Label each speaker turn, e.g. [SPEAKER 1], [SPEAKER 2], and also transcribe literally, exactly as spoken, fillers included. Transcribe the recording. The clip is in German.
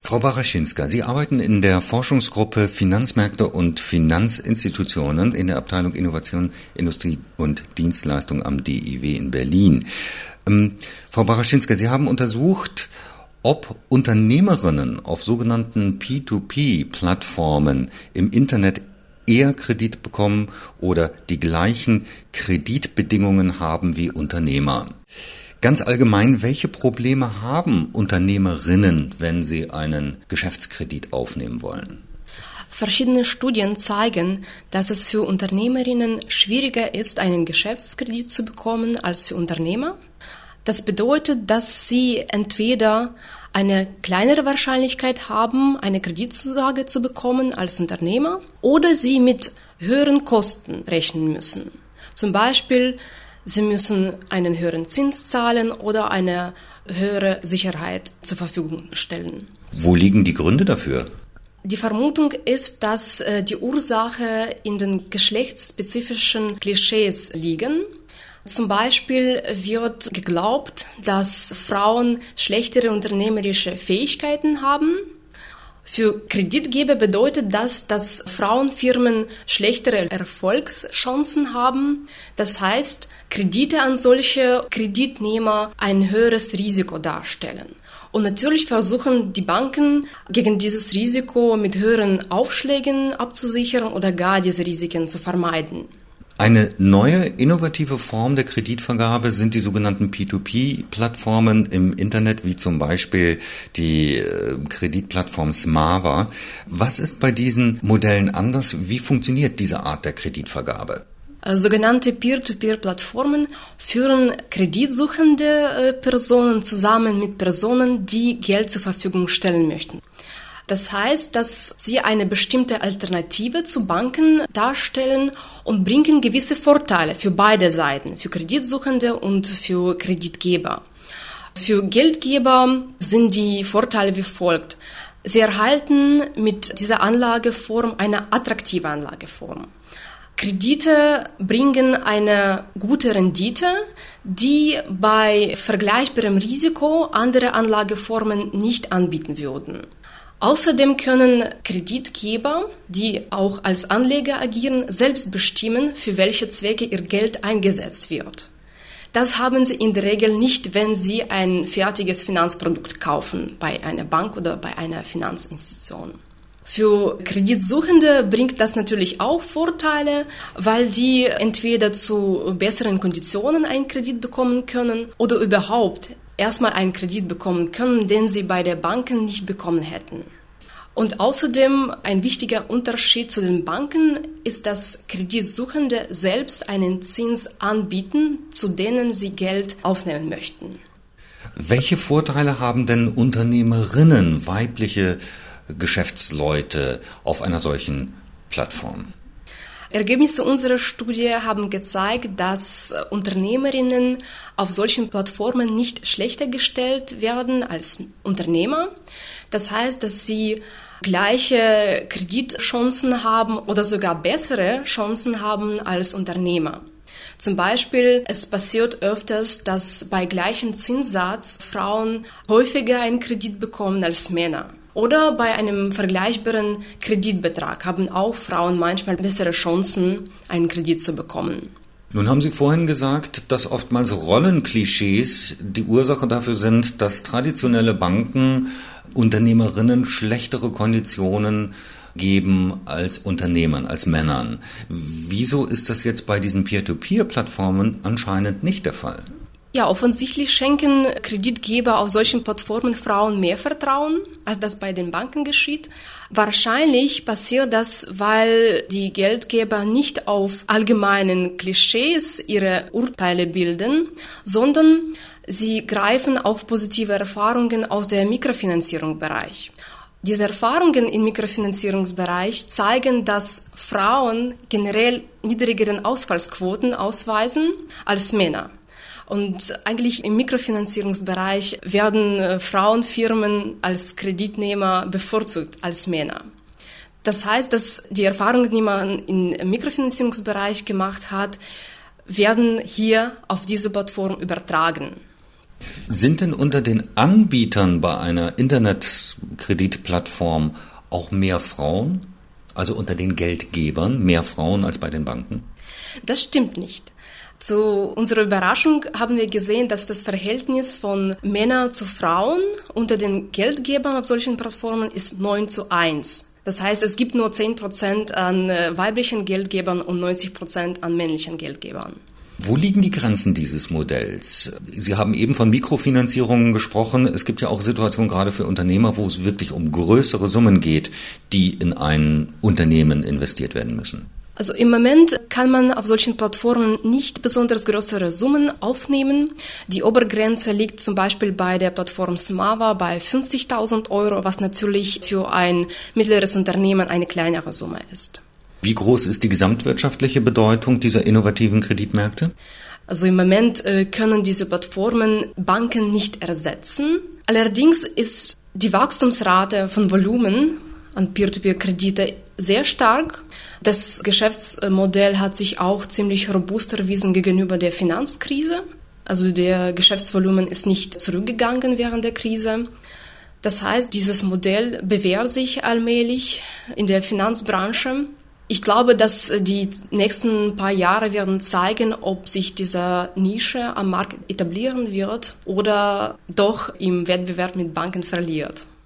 [SPEAKER 1] Frau Baraschinska, Sie arbeiten in der Forschungsgruppe Finanzmärkte und Finanzinstitutionen in der Abteilung Innovation, Industrie und Dienstleistung am D I W in Berlin. Ähm, Frau Baraschinska, Sie haben untersucht, ob Unternehmerinnen auf sogenannten P zwei P-Plattformen im Internet eher Kredit bekommen oder die gleichen Kreditbedingungen haben wie Unternehmer. Ganz allgemein, welche Probleme haben Unternehmerinnen, wenn sie einen Geschäftskredit aufnehmen wollen?
[SPEAKER 2] Verschiedene Studien zeigen, dass es für Unternehmerinnen schwieriger ist, einen Geschäftskredit zu bekommen als für Unternehmer. Das bedeutet, dass sie entweder eine kleinere Wahrscheinlichkeit haben, eine Kreditzusage zu bekommen als Unternehmer, oder sie mit höheren Kosten rechnen müssen. Zum Beispiel, sie müssen einen höheren Zins zahlen oder eine höhere Sicherheit zur Verfügung stellen.
[SPEAKER 1] Wo liegen die Gründe dafür?
[SPEAKER 2] Die Vermutung ist, dass äh, die Ursache in den geschlechtsspezifischen Klischees liegen. Zum Beispiel wird geglaubt, dass Frauen schlechtere unternehmerische Fähigkeiten haben. Für Kreditgeber bedeutet das, dass Frauenfirmen schlechtere Erfolgschancen haben. Das heißt, Kredite an solche Kreditnehmer ein höheres Risiko darstellen. Und natürlich versuchen die Banken, gegen dieses Risiko mit höheren Aufschlägen abzusichern oder gar diese Risiken zu vermeiden.
[SPEAKER 1] Eine neue, innovative Form der Kreditvergabe sind die sogenannten P zwei P-Plattformen im Internet, wie zum Beispiel die äh, Kreditplattform Smava. Was ist bei diesen Modellen anders? Wie funktioniert diese Art der Kreditvergabe?
[SPEAKER 2] Sogenannte Peer-to-Peer-Plattformen führen kreditsuchende äh, Personen zusammen mit Personen, die Geld zur Verfügung stellen möchten. Das heißt, dass sie eine bestimmte Alternative zu Banken darstellen und bringen gewisse Vorteile für beide Seiten, für Kreditsuchende und für Kreditgeber. Für Geldgeber sind die Vorteile wie folgt. Sie erhalten mit dieser Anlageform eine attraktive Anlageform. Kredite bringen eine gute Rendite, die bei vergleichbarem Risiko andere Anlageformen nicht anbieten würden. Außerdem können Kreditgeber, die auch als Anleger agieren, selbst bestimmen, für welche Zwecke ihr Geld eingesetzt wird. Das haben sie in der Regel nicht, wenn sie ein fertiges Finanzprodukt kaufen, bei einer Bank oder bei einer Finanzinstitution. Für Kreditsuchende bringt das natürlich auch Vorteile, weil die entweder zu besseren Konditionen einen Kredit bekommen können oder überhaupt erstmal einen Kredit bekommen können, den sie bei den Banken nicht bekommen hätten. Und außerdem ein wichtiger Unterschied zu den Banken ist, dass Kreditsuchende selbst einen Zins anbieten, zu denen sie Geld aufnehmen möchten.
[SPEAKER 1] Welche Vorteile haben denn Unternehmerinnen, weibliche Geschäftsleute auf einer solchen Plattform?
[SPEAKER 2] Ergebnisse unserer Studie haben gezeigt, dass Unternehmerinnen auf solchen Plattformen nicht schlechter gestellt werden als Unternehmer. Das heißt, dass sie gleiche Kreditchancen haben oder sogar bessere Chancen haben als Unternehmer. Zum Beispiel, es passiert öfters, dass bei gleichem Zinssatz Frauen häufiger einen Kredit bekommen als Männer. Oder bei einem vergleichbaren Kreditbetrag haben auch Frauen manchmal bessere Chancen, einen Kredit zu bekommen.
[SPEAKER 1] Nun haben Sie vorhin gesagt, dass oftmals Rollenklischees die Ursache dafür sind, dass traditionelle Banken Unternehmerinnen schlechtere Konditionen geben als Unternehmern, als Männern. Wieso ist das jetzt bei diesen Peer-to-Peer-Plattformen anscheinend nicht der Fall?
[SPEAKER 2] Ja, offensichtlich schenken Kreditgeber auf solchen Plattformen Frauen mehr Vertrauen, als das bei den Banken geschieht. Wahrscheinlich passiert das, weil die Geldgeber nicht auf allgemeinen Klischees ihre Urteile bilden, sondern sie greifen auf positive Erfahrungen aus dem Mikrofinanzierungsbereich. Diese Erfahrungen im Mikrofinanzierungsbereich zeigen, dass Frauen generell niedrigeren Ausfallsquoten ausweisen als Männer. Und eigentlich im Mikrofinanzierungsbereich werden äh, Frauenfirmen als Kreditnehmer bevorzugt als Männer. Das heißt, dass die Erfahrungen, die man im Mikrofinanzierungsbereich gemacht hat, werden hier auf diese Plattform übertragen.
[SPEAKER 1] Sind denn unter den Anbietern bei einer Internetkreditplattform auch mehr Frauen? Also unter den Geldgebern mehr Frauen als bei den Banken?
[SPEAKER 2] Das stimmt nicht. Zu unserer Überraschung haben wir gesehen, dass das Verhältnis von Männern zu Frauen unter den Geldgebern auf solchen Plattformen ist neun zu eins. Das heißt, es gibt nur zehn Prozent an weiblichen Geldgebern und neunzig Prozent an männlichen Geldgebern.
[SPEAKER 1] Wo liegen die Grenzen dieses Modells? Sie haben eben von Mikrofinanzierungen gesprochen. Es gibt ja auch Situationen gerade für Unternehmer, wo es wirklich um größere Summen geht, die in ein Unternehmen investiert werden müssen.
[SPEAKER 2] Also im Moment kann man auf solchen Plattformen nicht besonders größere Summen aufnehmen. Die Obergrenze liegt zum Beispiel bei der Plattform Smava bei fünfzigtausend Euro, was natürlich für ein mittleres Unternehmen eine kleinere Summe ist.
[SPEAKER 1] Wie groß ist die gesamtwirtschaftliche Bedeutung dieser innovativen Kreditmärkte?
[SPEAKER 2] Also im Moment äh, können diese Plattformen Banken nicht ersetzen. Allerdings ist die Wachstumsrate von Volumen an Peer-to-Peer-Kredite sehr stark. Das Geschäftsmodell hat sich auch ziemlich robust erwiesen gegenüber der Finanzkrise. Also der Geschäftsvolumen ist nicht zurückgegangen während der Krise. Das heißt, dieses Modell bewährt sich allmählich in der Finanzbranche. Ich glaube, dass die nächsten paar Jahre werden zeigen, ob sich diese Nische am Markt etablieren wird oder doch im Wettbewerb mit Banken verliert.